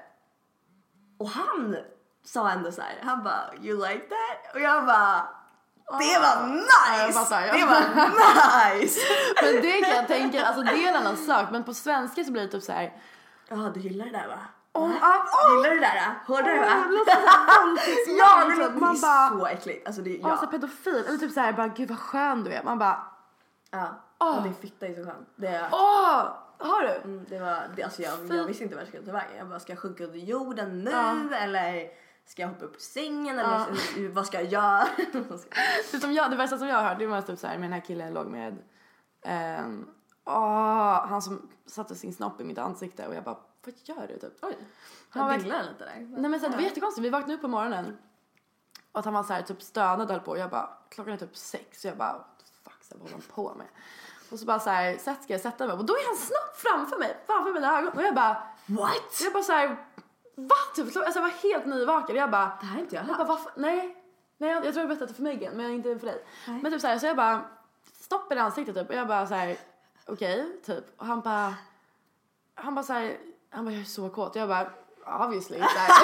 och han sa ändå så här, han bara, you like that? Och jag bara, det var nice! Ja, fattar, ja. Det var nice! Men det kan jag tänka, alltså det är en annan sak. Men på svenska så blir det typ så här. Ja, du gillar det där va? Oh, oh, oh. Gillar du det där? Hörde du det va? Ja, men det, man är bara, så äckligt. Alltså det, ja. Alltså pedofil. Eller typ så här, bara gud vad skön du är. Man bara, ja, oh. Ja, din fitta är så skön. Det är, åh, har du? Mm, det var, det, alltså jag, jag visste inte vad jag skulle ta vägen. Jag bara, ska jag sjunka under jorden nu? Ja. Eller ska jag hoppa upp på sängen? Eller ja. Vad ska jag göra? det, som jag, det värsta som jag har hört, det var typ så här med den här killen jag låg med. Um, åh, han som satte sin snopp i mitt ansikte. Och jag bara, vad gör du typ? Oj, han dinglar lite där. Nej men så här, det var jättekonstigt. Vi vaknade upp på morgonen. Och att han var så här typ stönad och höll på. Och jag bara, klockan är typ sex. Så jag bara, fuck, så vad håller han på med? Och så bara så här, sätt ska jag sätta mig. Och då är han snabbt framför mig. Framför mina ögon. Och jag bara, what? Jag bara så här, va? Typ, alltså jag var helt nyvaken. Jag bara, det här är inte jag, jag bara, varför? Nej. Nej, jag, jag tror jag berättade för Megan. Men inte för dig. Nej. Men typ så här, så jag bara, stopp i det ansiktet typ. Och jag bara så här, okej, okay, typ. Och han bara, han bara så här, han bara, jag är så kåt. Jag bara, obviously.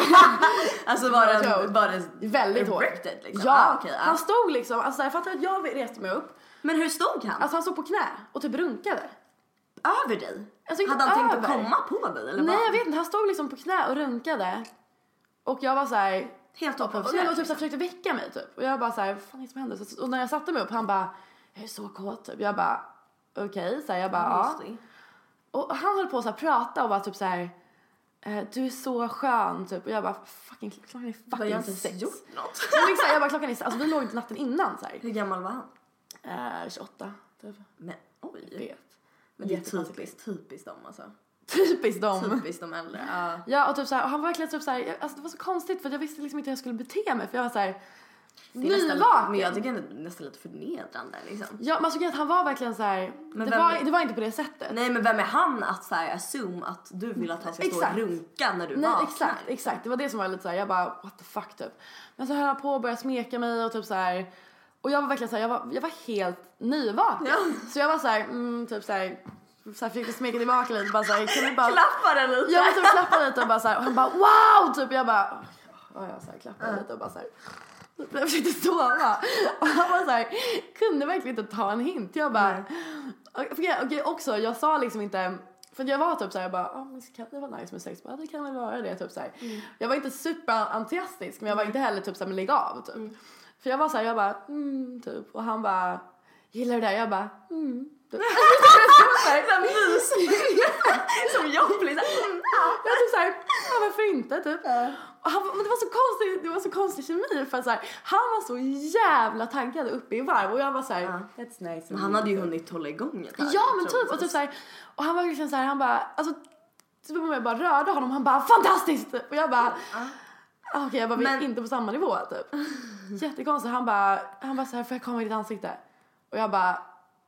Alltså var det, var det väldigt hårt. Liksom. Ja, ah, okay, ah. Han stod liksom, alltså jag fattar att jag reste mig upp. Men hur stod han? Alltså han stod på knä och typ runkade. Över dig? Alltså, hade han över. tänkt att komma på dig? Eller nej, vad? jag vet inte. Han stod liksom på knä och runkade. Och jag var så här, helt upp och jag typ så här, försökte väcka mig typ. Och jag bara så här, vad fan är det som händer? Så, och när jag satte mig upp, han bara, jag är så kåt typ. Jag bara, okej. Okay. Så här, jag bara, ja. ja. Och han höll på att så här, prata och var typ så här, du är så skön typ. Och jag bara, fucking, klockan är fucking jag sex. Jag har gjort något. Men, jag bara, klockan är sex. Alltså vi låg inte natten innan så här. Hur gammal var han? Uh, tjugoåtta typ. Men oj. Jag vet. Men det är typiskt, typiskt dem alltså. Typiskt dem. Typiskt de äldre. Uh. Ja, och typ så här, och han var verkligen typ så här, alltså det var så konstigt för jag visste liksom inte hur jag skulle bete mig för jag var så här nyvaken. Men jag tycker det är nästan lite förnedrande liksom. Ja, men alltså att han var verkligen så här, det vem, var det var inte på det sättet. Nej, men vem är han att så här assume att du vill att han ska stå och runka när du nej, vaknar? exakt, exakt. Det var det som var lite så här, jag bara what the fuck typ. Men så höll han på och började smeka mig och typ så här. Och jag var verkligen så här, jag var jag var helt nyvaken. Ja. Så jag var så här, mm, typ så här så här fick jag smeka tillbaka lite bara så här, kan du bara klappa den lite. Jag typ klappa lite och bara så här, och han bara wow typ jag bara ja jag så här klappade uh. lite och bara så här. Jag försökte sova. Och han var så här, kunde verkligen inte ta en hint. Jag bara okej okay, okay, också jag sa liksom inte för jag var typ så här jag bara, ja men kan det vara nice med sex? Bara, det kan väl vara det typ så här. Mm. Jag var inte superentusiastisk men jag var inte heller typ så här men lägg av typ. Mm. För jag var så här jag bara mm, typ och han bara gillar du det? Jag bara mm. Typ. Såhär mus. Som jag blir såhär. Jag typ såhär, ja varför inte typ. Ja. Och han, men det var så konstigt, det var så konstig kemi för så här, han var så jävla taggad uppe i varv och jag var såhär, ja. That's nice. Men han hade ju hunnit hålla igång ett här. Ja men typ och typ såhär, och han var liksom såhär, han bara, alltså typ om jag bara rörde honom, han bara fantastiskt och jag bara ja. Okej, okay, jag bara, vi är inte på samma nivå typ. Jättekonstigt, han bara, han bara såhär, får jag komma i ditt ansikte? Och jag bara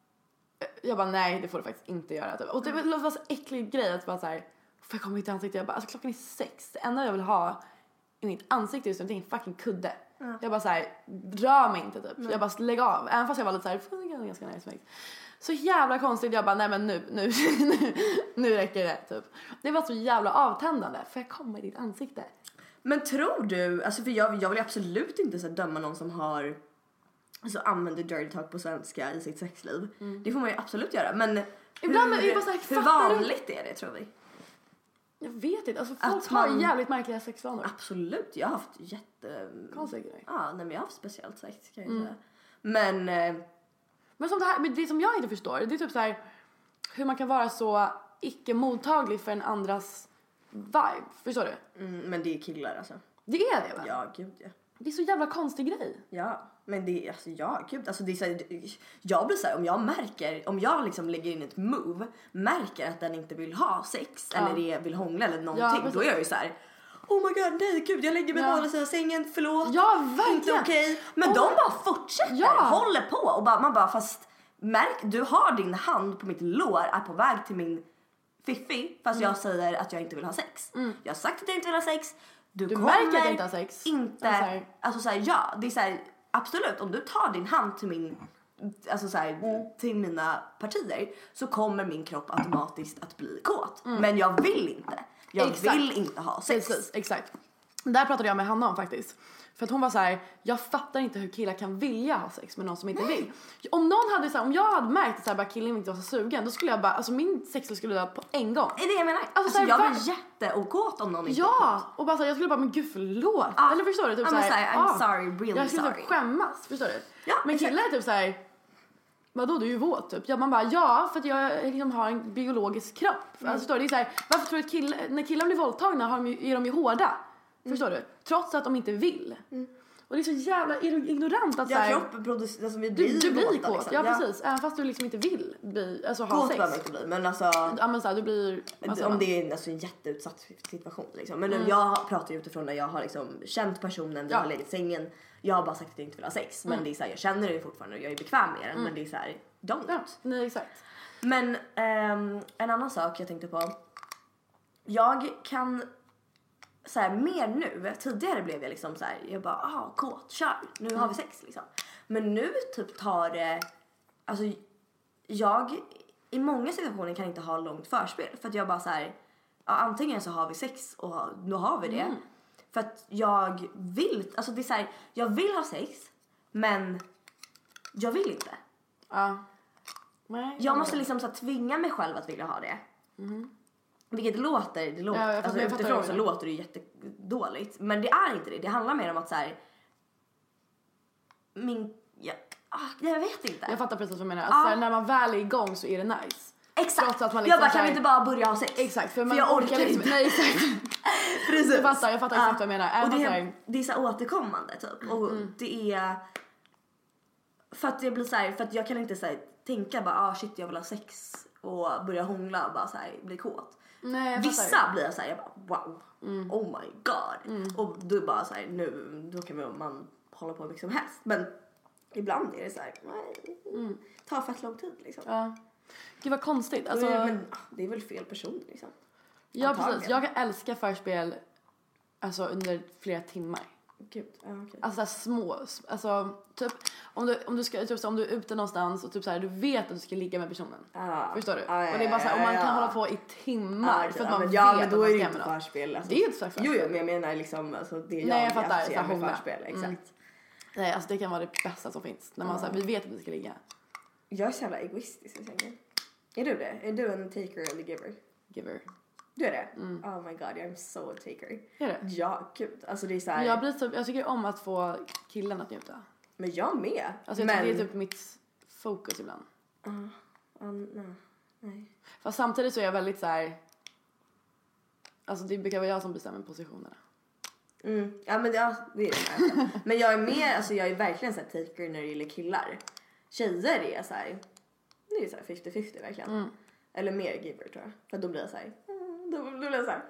jag bara nej det får du faktiskt inte göra typ. Och det var så äcklig grej att bara så här får jag komma hit i ansiktet? Jag bara alltså klockan är sex. Det enda jag vill ha i mitt ansikte just nu det är en fucking kudde. Mm. Jag bara såhär, rör mig inte typ. Mm. Jag bara lägg av. Även fast jag var lite såhär, det är ganska nice sex. Så jävla konstigt. Jag bara, nej men nu, nu, nu, nu räcker det typ. Det var så jävla avtändande. För jag kommer i ditt ansikte. Men tror du, alltså för jag, jag vill absolut inte så döma någon som har alltså använder dirty talk på svenska i sitt sexliv. Mm. Det får man ju absolut göra. Men ibland hur, är bara så här, hur vanligt du? Är det tror vi? Jag vet inte. Alltså folk att man, har jävligt märkliga sexvanor. Absolut. Jag har haft jätte... konstiga grejer. Ja, nej, men jag har haft speciellt sex kan jag mm. säga. Men... Eh... Men som det här, men det som jag inte förstår, det är typ så här hur man kan vara så icke mottaglig för en andras vibe. Förstår du? Mm, men det är killar alltså. Det är det va? Ja, gud ja. Det är så jävla konstig grej. Ja, men det är alltså ja, gud. Alltså det är så här, jag blir så här, om jag märker, om jag liksom lägger in ett move, märker att den inte vill ha sex ja. eller det vill hångla eller någonting, ja, då är jag ju så här. Oh my god, nej gud, jag lägger mig ja. på andra sidan sängen, förlåt. Ja, verkligen. Inte okej. Okay. Men oh. de bara fortsätter, ja. håller på och bara, man bara, fast märk, du har din hand på mitt lår, är på väg till min fiffi, fast mm. jag säger att jag inte vill ha sex. Mm. Jag har sagt att jag inte vill ha sex. Du, du kommer märker att jag inte har sex. Inte, alltså, alltså så här, ja, det är så här, absolut, om du tar din hand till min, alltså så här, mm. till mina partier, så kommer min kropp automatiskt att bli kåt. Mm. Men jag vill inte. Jag exakt. vill inte ha sex. Precis, exakt. Där pratade jag med Hanna om faktiskt. För att hon var så här, jag fattar inte hur killar kan vilja ha sex med någon som inte vill. Om någon hade så här, om jag hade märkt att så här, bara killen inte var så sugen, då skulle jag bara, alltså min sexliv skulle dö på en gång. Är det jag menar? Alltså, alltså här, jag blir jätteokåt om någon inte ja, och bara så här, jag skulle bara, men gud förlåt. Ah, eller förstår du? Typ I'm, så här, sorry, I'm ah, sorry, really jag skulle sorry. typ skämmas, förstår du? Ja, men killar är typ så här, vadå, du är ju våt typ. Ja, man bara, ja, för att jag liksom har en biologisk kropp. Mm. Alltså, förstår du? Det är så här, varför tror du att killar, när killar blir våldtagna har de ju, är de ju hårda. Mm. Förstår du? Trots att de inte vill. Mm. Och det är så jävla ignorant att ja, såhär, kroppen producerar, alltså vi blir du, du blir kåt, liksom. ja, ja precis, även fast du liksom inte vill bli, alltså ha kåt sex. Kåt inte bli, men alltså ja, men så här, du blir, alltså, om det är alltså, en jätteutsatt situation liksom. Men mm. jag pratar ju utifrån när jag har liksom känt personen, vi ja. har legat i sängen. Jag har bara sagt att jag inte vill ha sex, mm. men det är så här, jag känner det fortfarande och jag är bekväm med den, mm. men det är så här, don't. Ja, nej, exakt. Men um, en annan sak jag tänkte på, jag kan så här, mer nu, tidigare blev jag liksom så här, jag bara, ah, kåt, kör, nu mm. har vi sex liksom. Men nu typ tar det, alltså jag i många situationer kan inte ha långt förspel, för att jag bara så här, ja, antingen så har vi sex och då har vi det. Mm. För att jag vill, alltså det är så här, jag vill ha sex, men jag vill inte. Ja. Nej, jag måste liksom så här, tvinga mig själv att vilja ha det. Mm. Vilket det låter, det låter, ja, alltså utifrån så låter det jättedåligt. Men det är inte det, det handlar mer om att så här, min, ja, ah, jag vet inte. Jag fattar precis vad du menar, alltså, ah. här, när man väl är igång så är det nice. Exakt, att man liksom jag bara, kan vi inte bara börja ha sex? Exakt, för, för man jag orkar liksom inte. Nej, exakt. Precis. Jag fattar, jag fattar exakt ah. vad jag menar. Och det, är, det är så återkommande typ. Och mm. det är, för att det blir så här, för att jag kan inte så här, tänka bara, ah shit jag vill ha sex och börja hångla och bara så här, bli kåt. Nej, vissa blir jag så här, jag bara wow, mm. oh my god. Mm. Och då bara så här, nu då kan man hålla på mycket som helst. Men ibland är det så här, mm. tar fett lång tid liksom. Ja. Gud vad konstigt. Alltså, men det är väl fel person liksom. Ja precis, jag kan älska förspel alltså under flera timmar. Gud, ja, okay. Alltså små, alltså typ om du om du ska typ, om du är ute någonstans och typ så här, du vet att du ska ligga med personen. Ah, förstår du? Ah, ja, och det är bara så här, och man ja, kan ja. hålla på i timmar ah, för att ja, man men, vet ja, men då att är man det ska inte förspel. Alltså, det är ju inte förspel. Jo, jo, men jag menar liksom alltså det jag Nej, jag fattar, ser med förspel, exakt. Mm. Nej, alltså det kan vara det bästa som finns när man mm. så här, vi vet att vi ska ligga. Jag är så jävla egoistisk i sängen. Är du det? Är du en taker eller giver? Giver. Du är det? Mm. Oh my god, I'm so a taker. Är det? Ja, gud. Alltså det är så här... jag, blir så, jag tycker om att få killen att njuta. Men jag med. Alltså jag men... tycker det är typ mitt fokus ibland. Uh, um, no. Nej. Fast samtidigt så är jag väldigt så här. Alltså det brukar vara jag som bestämmer positionerna. Mm. Ja men ja, det är det. Men jag är med, alltså jag är verkligen så här taker när det gäller killar. Tjejer är så här, det är så här fifty fifty verkligen. Mm. Eller mer giver tror jag. För då blir jag så här, då, då blir jag så här.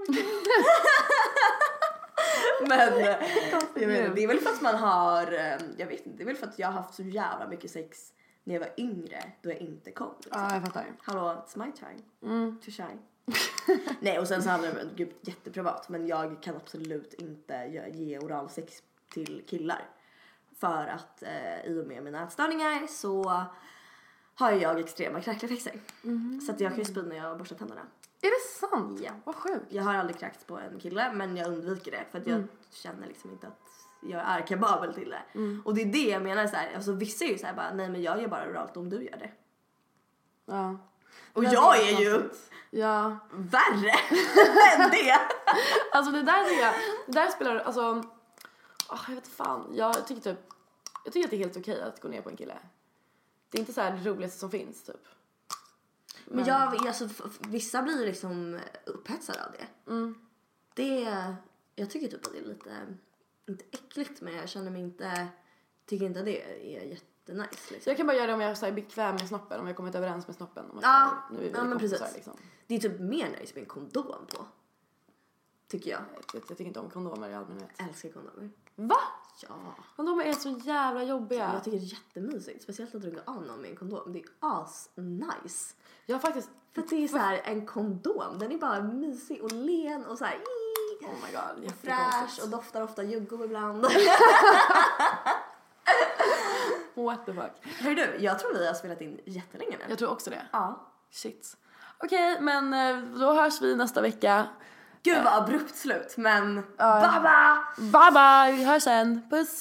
Men jag vet, det är väl för att man har, jag vet inte, det är väl för att jag har haft så jävla mycket sex när jag var yngre då jag inte kom. Liksom. Ja, jag fattar. Hallå, it's my time mm. to shine. Nej, och sen så handlar det om, gud, jätteprivat, men jag kan absolut inte ge oral sex till killar. För att eh, i och med mina ätstörningar så har jag extrema kräkreflexer. Mm. Så att jag kan ju spy när jag borstar tänderna. Är det sant? Ja. Vad sjukt. Jag har aldrig kräkts på en kille, men jag undviker det. För att jag mm. känner liksom inte att jag är kapabel till det. Mm. Och det är det jag menar så här, alltså vissa är ju så här bara, nej men jag gör bara oralt om du gör det. Ja. Och jag, jag är ju ja. värre än det. Alltså det där tycker jag, det där spelar, alltså, oh, jag vet fan, jag tycker typ, jag tycker att det är helt okej att gå ner på en kille. Det är inte så här det roligaste som finns typ. Men, men jag, alltså vissa blir liksom upphetsade av det. Mm. Det, jag tycker typ att det är lite, inte äckligt, men jag känner mig inte, tycker inte att det är jättenice liksom. Så jag kan bara göra det om jag är bekväm med snoppen, om jag kommit överens med snoppen. Om ja, nu är vi ja men precis. Liksom. Det är typ mer nice med en kondom på. Tycker jag. Jag, jag, jag tycker inte om kondomer i allmänhet. Jag älskar kondomer. Va? Ja. Kondomer är så jävla jobbiga. Jag tycker det är jättemysigt. Speciellt att drunka av någon med en kondom. Det är as nice. Jag faktiskt... För att det är så här en kondom. Den är bara mysig och len och så här... Oh my god, fräsch och doftar ofta juggom ibland. What the fuck. Hör du, jag tror vi har spelat in jättelänge nu. Jag tror också det. Ja. Shit. Okej, okay, men då hörs vi nästa vecka. Gud vad abrupt slut, men... Uh, bye bye! Bye bye, vi hörs sen. Puss!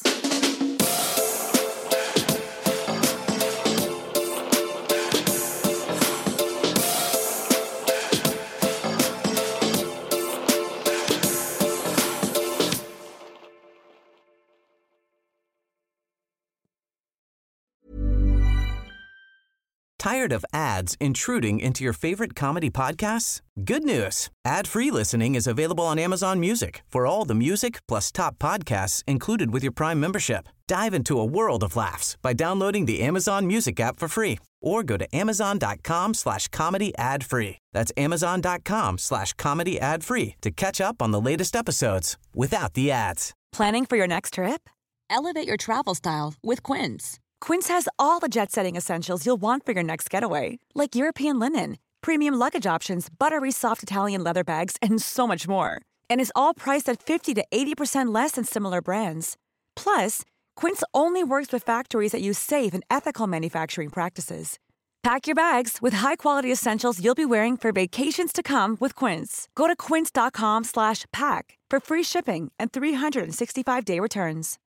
Tired of ads intruding into your favorite comedy podcasts? Good news. Ad-free listening is available on Amazon Music for all the music plus top podcasts included with your Prime membership. Dive into a world of laughs by downloading the Amazon Music app for free or go to amazon.com slash comedy ad free. That's amazon.com slash comedy ad free to catch up on the latest episodes without the ads. Planning for your next trip? Elevate your travel style with Quince. Quince has all the jet-setting essentials you'll want for your next getaway, like European linen, premium luggage options, buttery soft Italian leather bags, and so much more. And is all priced at fifty to eighty percent less than similar brands. Plus, Quince only works with factories that use safe and ethical manufacturing practices. Pack your bags with high-quality essentials you'll be wearing for vacations to come with Quince. Go to quince.com slash pack for free shipping and three sixty-five day returns.